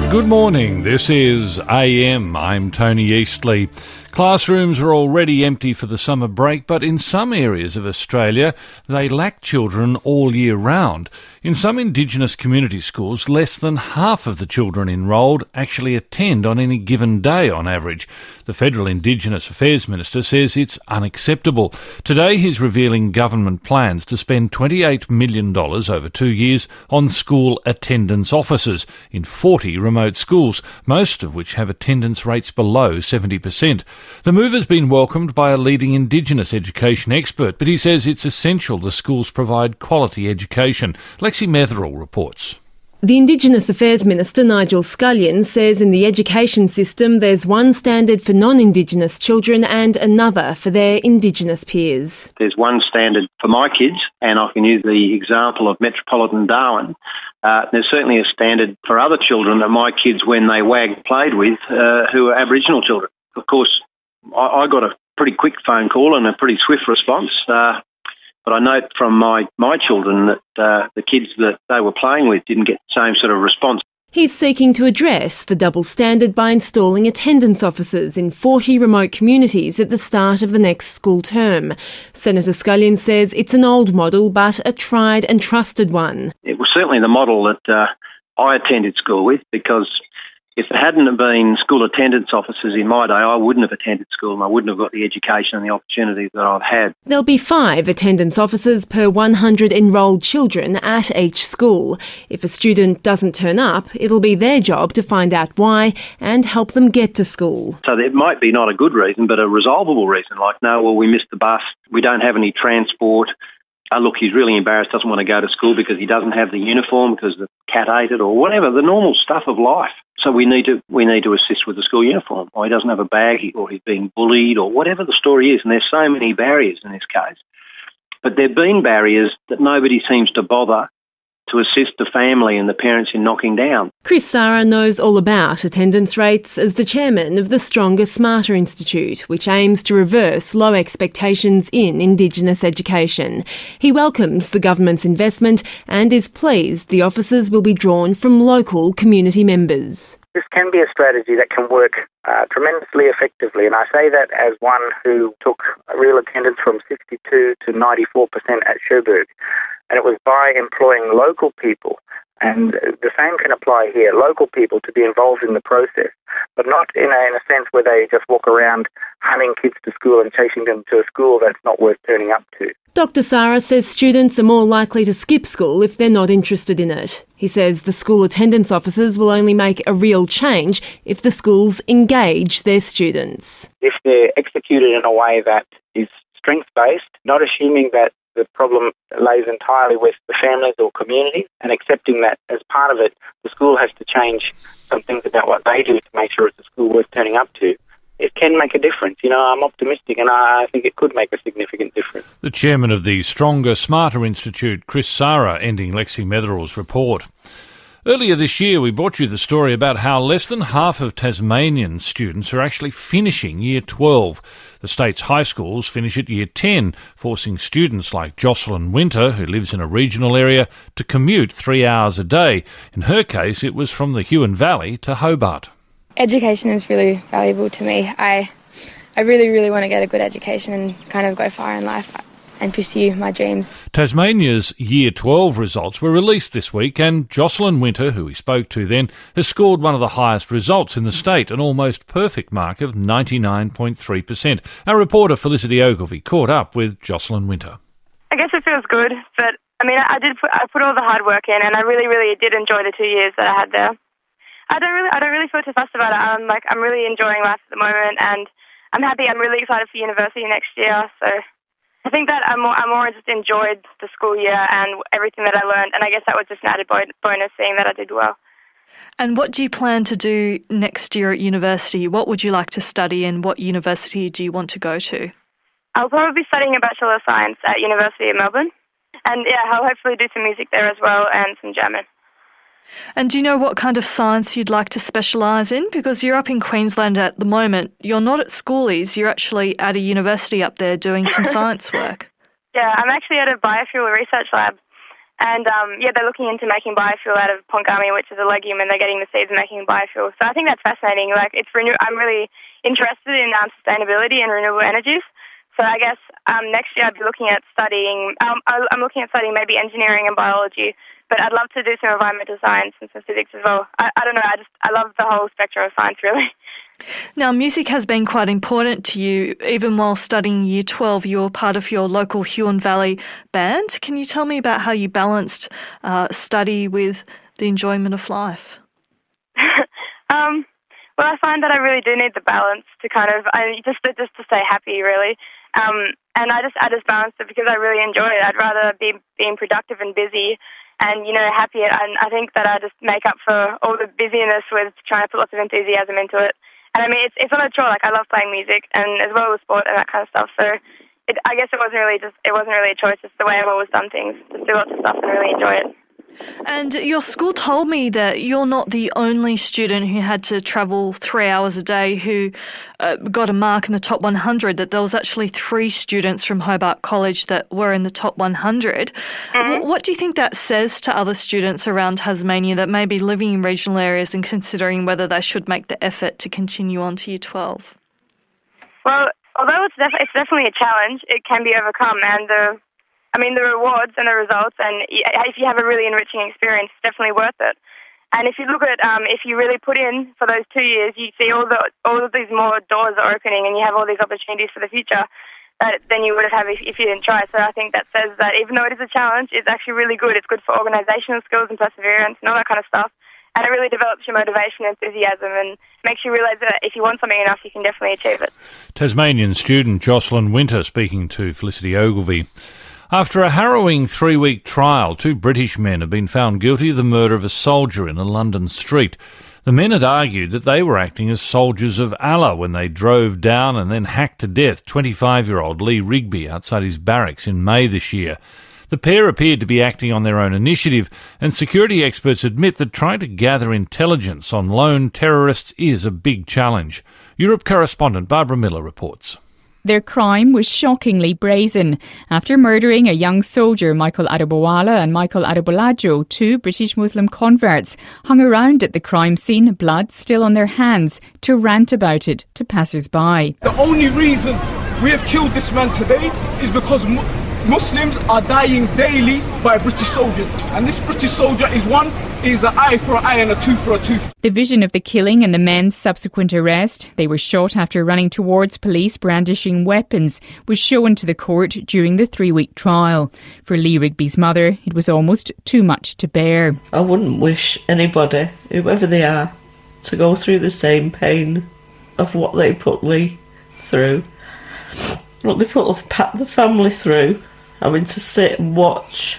Good morning, this is AM. I'm Tony Eastley. Classrooms are already empty for the summer break, but in some areas of Australia, they lack children all year round. In some Indigenous community schools, less than half of the children enrolled actually attend on any given day on average. The Federal Indigenous Affairs Minister says it's unacceptable. Today he's revealing government plans to spend $28 million over 2 years on school attendance officers in 40 remote schools, most of which have attendance rates below 70%. The move has been welcomed by a leading Indigenous education expert, but he says it's essential the schools provide quality education. Lexi Metherell reports. The Indigenous Affairs Minister, Nigel Scullion, says in the education system there's one standard for non-Indigenous children and another for their Indigenous peers. There's one standard for my kids, and I can use the example of Metropolitan Darwin. There's certainly a standard for other children that my kids, when they played with, who are Aboriginal children. Of course, I got a pretty quick phone call and a pretty swift response. But I note from my children that the kids that they were playing with didn't get the same sort of response. He's seeking to address the double standard by installing attendance officers in 40 remote communities at the start of the next school term. Senator Scullion says it's an old model, but a tried and trusted one. It was certainly the model that I attended school with, because if there hadn't have been school attendance officers in my day, I wouldn't have attended school and I wouldn't have got the education and the opportunities that I've had. There'll be 5 attendance officers per 100 enrolled children at each school. If a student doesn't turn up, it'll be their job to find out why and help them get to school. So it might be not a good reason, but a resolvable reason, like, no, well, we missed the bus, we don't have any transport. Look, he's really embarrassed, doesn't want to go to school because he doesn't have the uniform because the cat ate it, or whatever, the normal stuff of life. So we need to assist with the school uniform, or he doesn't have a bag, or he's being bullied, or whatever the story is. And there's so many barriers in this case. But there have been barriers that nobody seems to bother to assist the family and the parents in knocking down. Chris Sarra knows all about attendance rates as the chairman of the Stronger Smarter Institute, which aims to reverse low expectations in Indigenous education. He welcomes the government's investment and is pleased the officers will be drawn from local community members. This can be a strategy that can work tremendously effectively, and I say that as one who took real attendance from 62 to 94% at Cherbourg. And it was by employing local people, and the same can apply here, local people to be involved in the process, but not in a sense where they just walk around hunting kids to school and chasing them to a school that's not worth turning up to. Dr Sarra says students are more likely to skip school if they're not interested in it. He says the school attendance officers will only make a real change if the schools engage their students. If they're executed in a way that is strength-based, not assuming that the problem lays entirely with the families or community, and accepting that as part of it, the school has to change some things about what they do to make sure it's a school worth turning up to. It can make a difference. You know, I'm optimistic and I think it could make a significant difference. The chairman of the Stronger Smarter Institute, Chris Sarra, ending Lexi Metherell's report. Earlier this year, we brought you the story about how less than half of Tasmanian students are actually finishing Year 12. The state's high schools finish at Year 10, forcing students like Jocelyn Winter, who lives in a regional area, to commute 3 hours a day. In her case, it was from the Huon Valley to Hobart. Education is really valuable to me. I really want to get a good education and kind of go far in life and pursue my dreams. Tasmania's Year 12 results were released this week, and Jocelyn Winter, who we spoke to then, has scored one of the highest results in the state, an almost perfect mark of 99.3%. Our reporter Felicity Ogilvie caught up with Jocelyn Winter. I guess it feels good, but I mean, I put all the hard work in, and I really did enjoy the 2 years that I had there. I don't really feel too fussed about it. I'm really enjoying life at the moment, and I'm happy. I'm really excited for university next year, so I think that I'm more just enjoyed the school year and everything that I learned, and I guess that was just an added bonus, seeing that I did well. And what do you plan to do next year at university? What would you like to study, and what university do you want to go to? I'll probably be studying a Bachelor of Science at University of Melbourne, and yeah, I'll hopefully do some music there as well and some German. And do you know what kind of science you'd like to specialise in? Because you're up in Queensland at the moment. You're not at schoolies, you're actually at a university up there doing some science work. Yeah, I'm actually at a biofuel research lab, And they're looking into making biofuel out of pongami, which is a legume, and they're getting the seeds and making biofuel. So I think that's fascinating. Like, I'm really interested in sustainability and renewable energies. So I guess next year I'd be looking at studying. I'm looking at studying maybe engineering and biology, but I'd love to do some environmental science and some physics as well. I don't know. I love the whole spectrum of science, really. Now, music has been quite important to you. Even while studying Year 12, you were part of your local Huon Valley band. Can you tell me about how you balanced study with the enjoyment of life? Well, I find that I really do need the balance to just to stay happy, really. And I just balanced it because I really enjoy it. I'd rather be being productive and busy and, happy. And I think that I just make up for all the busyness with trying to put lots of enthusiasm into it. And I mean, it's not a chore. Like, I love playing music and as well as sport and that kind of stuff. So I guess it wasn't really a choice. It's the way I've always done things. Just do lots of stuff and really enjoy it. And your school told me that you're not the only student who had to travel 3 hours a day who got a mark in the top 100, that there was actually 3 students from Hobart College that were in the top 100. Mm-hmm. What do you think that says to other students around Tasmania that may be living in regional areas and considering whether they should make the effort to continue on to Year 12? Well, although it's definitely a challenge, it can be overcome, and the rewards and the results, and if you have a really enriching experience, it's definitely worth it. And if you look at, if you really put in for those 2 years, you see all of these more doors are opening, and you have all these opportunities for the future than you would have if you didn't try. So I think that says that even though it is a challenge, it's actually really good. It's good for organisational skills and perseverance and all that kind of stuff. And it really develops your motivation and enthusiasm and makes you realise that if you want something enough, you can definitely achieve it. Tasmanian student Jocelyn Winter speaking to Felicity Ogilvie. After a harrowing 3-week trial, 2 British men have been found guilty of the murder of a soldier in a London street. The men had argued that they were acting as soldiers of Allah when they drove down and then hacked to death 25-year-old Lee Rigby outside his barracks in May this year. The pair appeared to be acting on their own initiative, and security experts admit that trying to gather intelligence on lone terrorists is a big challenge. Europe correspondent Barbara Miller reports. Their crime was shockingly brazen. After murdering a young soldier, Michael Adebowale and Michael Adebolajo, 2 British Muslim converts, hung around at the crime scene, blood still on their hands, to rant about it to passers-by. The only reason we have killed this man today is because Muslims are dying daily by British soldiers. And this British soldier is an eye for an eye and a tooth for a tooth. The vision of the killing and the men's subsequent arrest, they were shot after running towards police brandishing weapons, was shown to the court during the 3-week trial. For Lee Rigby's mother, it was almost too much to bear. I wouldn't wish anybody, whoever they are, to go through the same pain of what they put Lee through, what they put the family through, having to sit and watch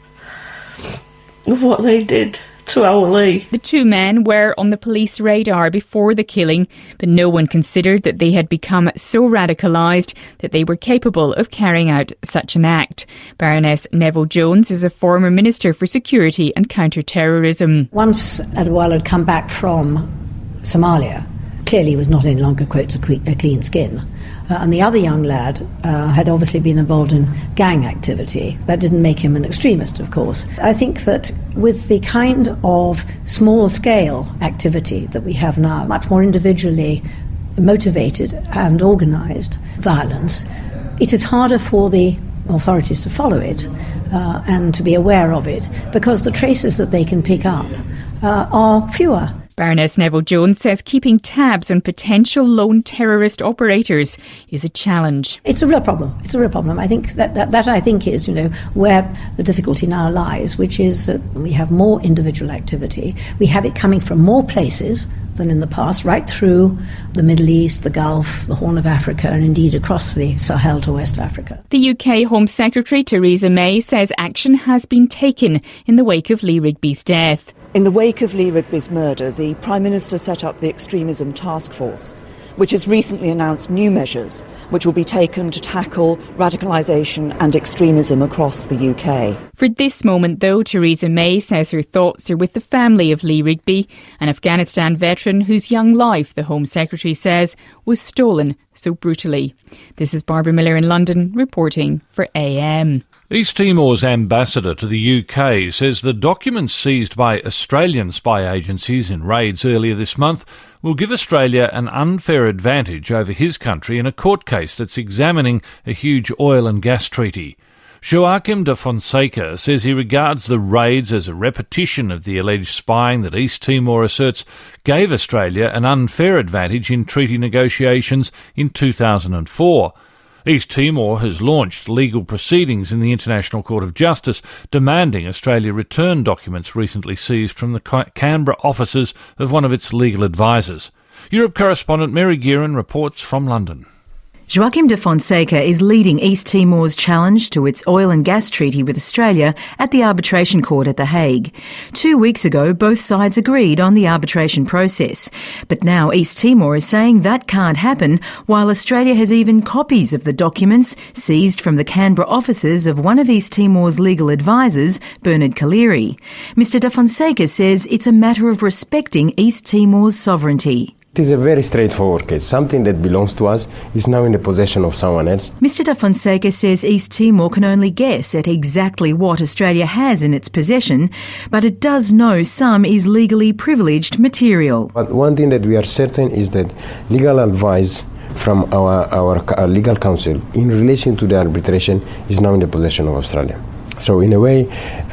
what they did to our Lee. The 2 men were on the police radar before the killing, but no one considered that they had become so radicalised that they were capable of carrying out such an act. Baroness Neville Jones is a former Minister for Security and Counter-Terrorism. Once Adewale had come back from Somalia, clearly he was not any longer, quotes, a clean skin. And the other young lad had obviously been involved in gang activity. That didn't make him an extremist, of course. I think that with the kind of small-scale activity that we have now, much more individually motivated and organised violence, it is harder for the authorities to follow it and to be aware of it, because the traces that they can pick up are fewer. Baroness Neville Jones says keeping tabs on potential lone terrorist operators is a challenge. It's a real problem. I think that I think is, where the difficulty now lies, which is that we have more individual activity. We have it coming from more places than in the past, right through the Middle East, the Gulf, the Horn of Africa, and indeed across the Sahel to West Africa. The UK Home Secretary Theresa May says action has been taken in the wake of Lee Rigby's death. In the wake of Lee Rigby's murder, the Prime Minister set up the Extremism Task Force, which has recently announced new measures which will be taken to tackle radicalisation and extremism across the UK. For this moment, though, Theresa May says her thoughts are with the family of Lee Rigby, an Afghanistan veteran whose young life, the Home Secretary says, was stolen so brutally. This is Barbara Miller in London reporting for AM. East Timor's ambassador to the UK says the documents seized by Australian spy agencies in raids earlier this month will give Australia an unfair advantage over his country in a court case that's examining a huge oil and gas treaty. Joaquim de Fonseca says he regards the raids as a repetition of the alleged spying that East Timor asserts gave Australia an unfair advantage in treaty negotiations in 2004. East Timor has launched legal proceedings in the International Court of Justice demanding Australia return documents recently seized from the Canberra offices of one of its legal advisers. Europe correspondent Mary Gearan reports from London. Joaquim de Fonseca is leading East Timor's challenge to its oil and gas treaty with Australia at the arbitration court at The Hague. 2 weeks ago, both sides agreed on the arbitration process. But now East Timor is saying that can't happen, while Australia has even copies of the documents seized from the Canberra offices of one of East Timor's legal advisers, Bernard Collaery. Mr de Fonseca says it's a matter of respecting East Timor's sovereignty. It is a very straightforward case. Something that belongs to us is now in the possession of someone else. Mr de Fonseca says East Timor can only guess at exactly what Australia has in its possession, but it does know some is legally privileged material. But one thing that we are certain is that legal advice from our legal counsel in relation to the arbitration is now in the possession of Australia. So in a way,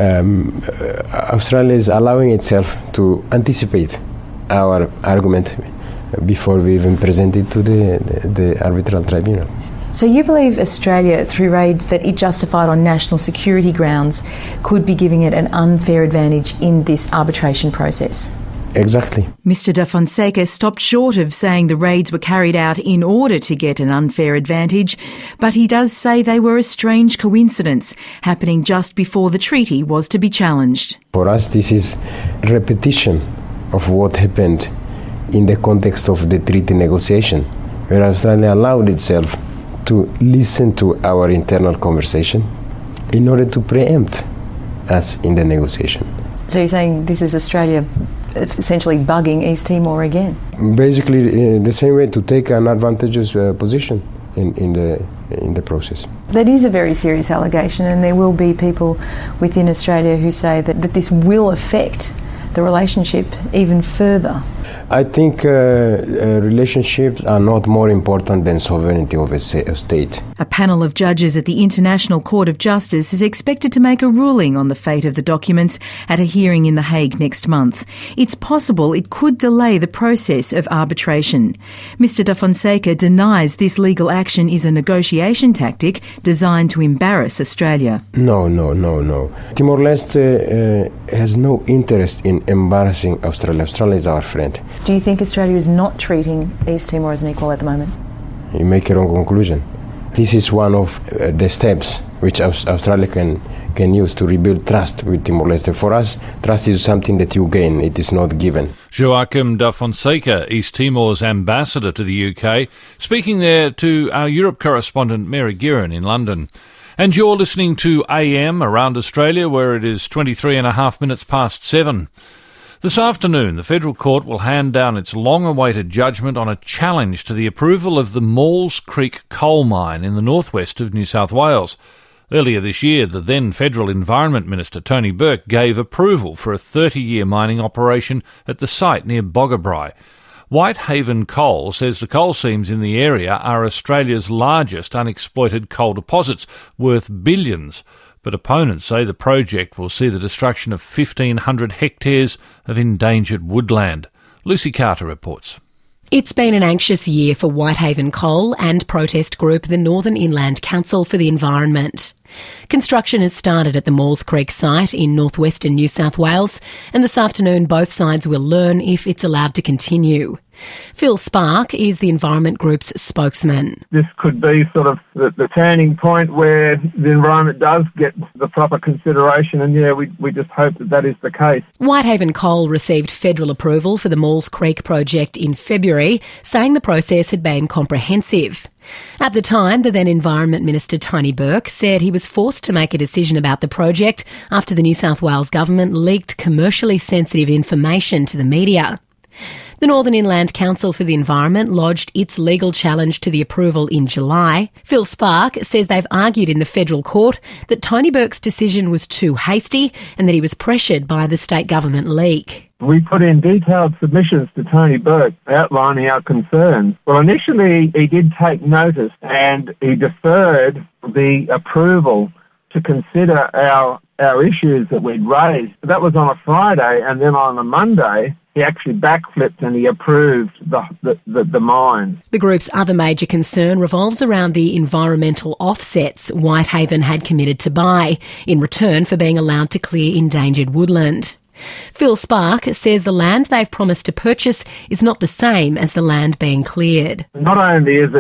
Australia is allowing itself to anticipate our argument before we even present it to the arbitral tribunal. So you believe Australia, through raids that it justified on national security grounds, could be giving it an unfair advantage in this arbitration process? Exactly. Mr de Fonseca stopped short of saying the raids were carried out in order to get an unfair advantage, but he does say they were a strange coincidence, happening just before the treaty was to be challenged. For us, this is repetition of what happened in the context of the treaty negotiation, where Australia allowed itself to listen to our internal conversation in order to preempt us in the negotiation. So you're saying this is Australia essentially bugging East Timor again? Basically, the same way to take an advantageous position in the process. That is a very serious allegation, and there will be people within Australia who say that this will affect the relationship even further. I think relationships are not more important than sovereignty of a state. A panel of judges at the International Court of Justice is expected to make a ruling on the fate of the documents at a hearing in The Hague next month. It's possible it could delay the process of arbitration. Mr de Fonseca denies this legal action is a negotiation tactic designed to embarrass Australia. No. Timor-Leste has no interest in embarrassing Australia. Australia is our friend. Do you think Australia is not treating East Timor as an equal at the moment? You make a wrong conclusion. This is one of the steps which Australia can use to rebuild trust with Timor-Leste. For us, trust is something that you gain, it is not given. Joaquim de Fonseca, East Timor's ambassador to the UK, speaking there to our Europe correspondent Mary Gearan in London. And you're listening to AM around Australia, where it is 23.5 minutes past 7. This afternoon, the Federal Court will hand down its long-awaited judgment on a challenge to the approval of the Maules Creek coal mine in the northwest of New South Wales. Earlier this year, the then Federal Environment Minister, Tony Burke, gave approval for a 30-year mining operation at the site near Boggabri. Whitehaven Coal says the coal seams in the area are Australia's largest unexploited coal deposits, worth billions. But opponents say the project will see the destruction of 1,500 hectares of endangered woodland. Lucy Carter reports. It's been an anxious year for Whitehaven Coal and protest group the Northern Inland Council for the Environment. Construction has started at the Maules Creek site in northwestern New South Wales, and this afternoon both sides will learn if it's allowed to continue. Phil Spark is the Environment Group's spokesman. This could be sort of the turning point where the environment does get the proper consideration, and we just hope that is the case. Whitehaven Coal received federal approval for the Maules Creek project in February, saying the process had been comprehensive. At the time, the then Environment Minister Tony Burke said he was forced to make a decision about the project after the New South Wales government leaked commercially sensitive information to the media. The Northern Inland Council for the Environment lodged its legal challenge to the approval in July. Phil Spark says they've argued in the federal court that Tony Burke's decision was too hasty and that he was pressured by the state government leak. We put in detailed submissions to Tony Burke outlining our concerns. Well, initially he did take notice and he deferred the approval to consider our issues that we'd raised. That was on a Friday, and then on a Monday he actually backflipped and he approved the mines. The group's other major concern revolves around the environmental offsets Whitehaven had committed to buy in return for being allowed to clear endangered woodland. Phil Spark says the land they've promised to purchase is not the same as the land being cleared. Not only is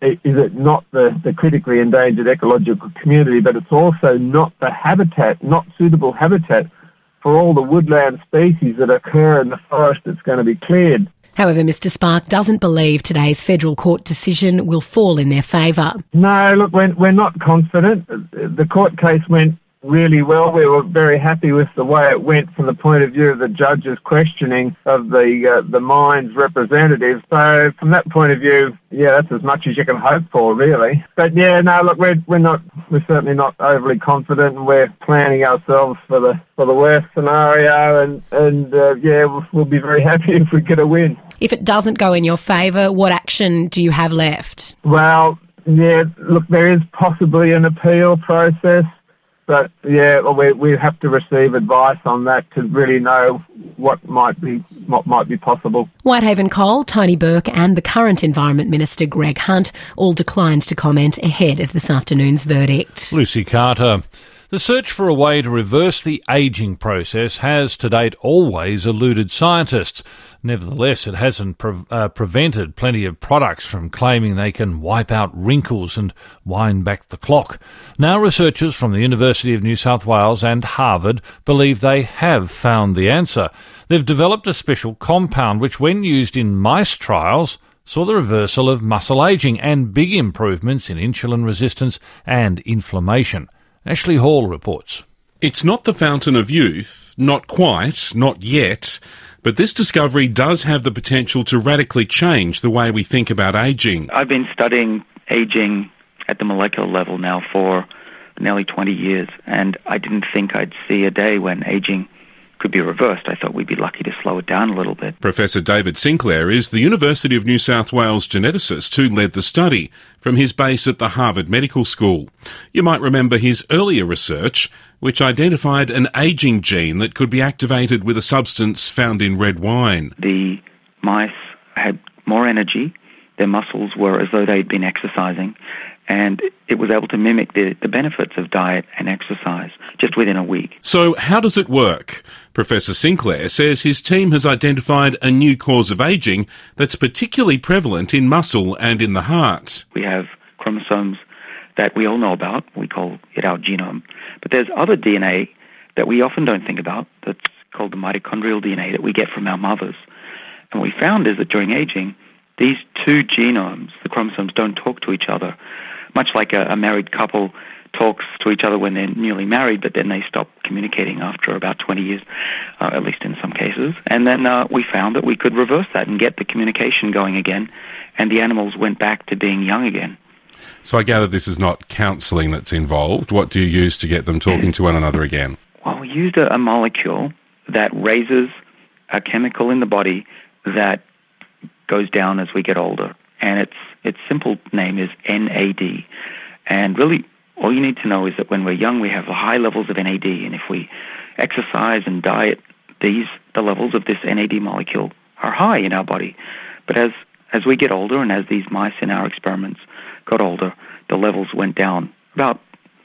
it not the critically endangered ecological community, but it's also not the habitat, not suitable habitat for all the woodland species that occur in the forest that's going to be cleared. However, Mr Spark doesn't believe today's federal court decision will fall in their favour. No, look, we're not confident. The court case went really well. We were very happy with the way it went from the point of view of the judge's questioning of the mine's representatives. So from that point of view, yeah, that's as much as you can hope for, really. But yeah, no, look, we're certainly not overly confident, and we're planning ourselves for the worst scenario, and we'll be very happy if we get a win. If it doesn't go in your favour, what action do you have left? Well, yeah, look, there is possibly an appeal process. But, yeah, we have to receive advice on that to really know what might be possible. Whitehaven Coal, Tony Burke and the current Environment Minister Greg Hunt all declined to comment ahead of this afternoon's verdict. Lucy Carter. The search for a way to reverse the ageing process has to date always eluded scientists. Nevertheless, it hasn't prevented plenty of products from claiming they can wipe out wrinkles and wind back the clock. Now researchers from the University of New South Wales and Harvard believe they have found the answer. They've developed a special compound which, when used in mice trials, saw the reversal of muscle ageing and big improvements in insulin resistance and inflammation. Ashley Hall reports. It's not the fountain of youth, not quite, not yet, but this discovery does have the potential to radically change the way we think about ageing. I've been studying ageing at the molecular level now for nearly 20 years, and I didn't think I'd see a day when ageing could be reversed. I thought we'd be lucky to slow it down a little bit. Professor David Sinclair is the University of New South Wales geneticist who led the study from his base at the Harvard Medical School. You might remember his earlier research, which identified an ageing gene that could be activated with a substance found in red wine. The mice had more energy, their muscles were as though they'd been exercising, and it was able to mimic the benefits of diet and exercise just within a week. So how does it work? Professor Sinclair says his team has identified a new cause of ageing that's particularly prevalent in muscle and in the heart. We have chromosomes that we all know about. We call it our genome. But there's other DNA that we often don't think about that's called the mitochondrial DNA that we get from our mothers. And what we found is that during aging, these two genomes, the chromosomes, don't talk to each other. Much like a married couple talks to each other when they're newly married, but then they stop communicating after about 20 years, at least in some cases. And then we found that we could reverse that and get the communication going again, and the animals went back to being young again. So I gather this is not counselling that's involved. What do you use to get them talking to one another again? Well, we used a molecule that raises a chemical in the body that goes down as we get older. And its simple name is NAD. And really, all you need to know is that when we're young, we have high levels of NAD. And if we exercise and diet, the levels of this NAD molecule are high in our body. But as we get older, and as these mice in our experiments got older, the levels went down about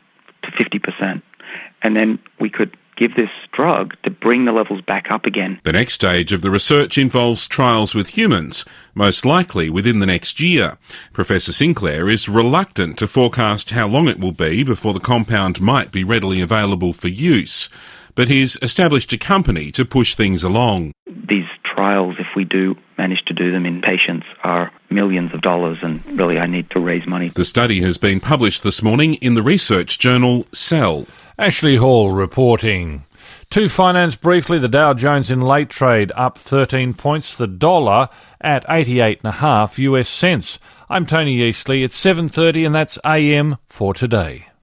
to 50%. And then we could give this drug to bring the levels back up again. The next stage of the research involves trials with humans, most likely within the next year. Professor Sinclair is reluctant to forecast how long it will be before the compound might be readily available for use, but he's established a company to push things along. These trials, if we do manage to do them in patients, are millions of dollars, and really I need to raise money. The study has been published this morning in the research journal Cell. Ashley Hall reporting. To finance briefly, the Dow Jones in late trade up 13 points, the dollar at 88.5 US cents. I'm Tony Eastley. It's 7:30 and that's AM for today.